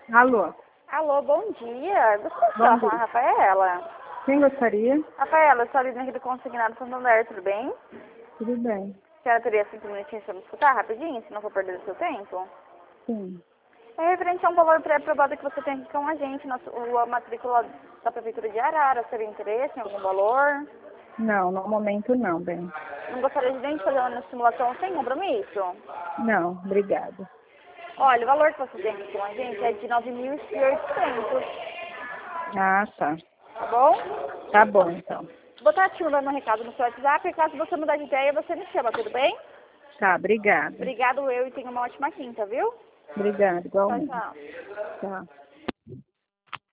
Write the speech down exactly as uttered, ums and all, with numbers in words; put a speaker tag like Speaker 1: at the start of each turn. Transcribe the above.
Speaker 1: Alô?
Speaker 2: Alô, bom dia. Gostaria de
Speaker 1: Bom
Speaker 2: falar com a
Speaker 1: dia.
Speaker 2: Rafaela.
Speaker 1: Quem gostaria?
Speaker 2: Rafaela, eu sou a Lina aqui do Consignado Santander, tudo bem?
Speaker 1: Tudo bem.
Speaker 2: A senhora teria cinco minutinhos para me escutar rapidinho, se não for perder o seu tempo?
Speaker 1: Sim.
Speaker 2: É referente a um valor pré-aprovado que você tem aqui com a gente, nosso, o- a matrícula da Prefeitura de Arara. Seria interesse em algum valor?
Speaker 1: Não, no momento não, bem.
Speaker 2: Não gostaria de nem fazer uma simulação sem compromisso?
Speaker 1: Não, obrigada.
Speaker 2: Olha, o valor que você tem aqui com a gente é de nove mil e oitocentos,
Speaker 1: Ah, tá.
Speaker 2: tá bom?
Speaker 1: Tá bom, então.
Speaker 2: Vou estar te mandando um recado no seu WhatsApp, e caso você mudar de ideia, você me chama, tudo bem?
Speaker 1: Tá, obrigada.
Speaker 2: Obrigado eu e tenha uma ótima quinta, viu?
Speaker 1: Obrigada,
Speaker 2: Tchau,
Speaker 1: igualmente.
Speaker 2: tchau.
Speaker 1: Tchau.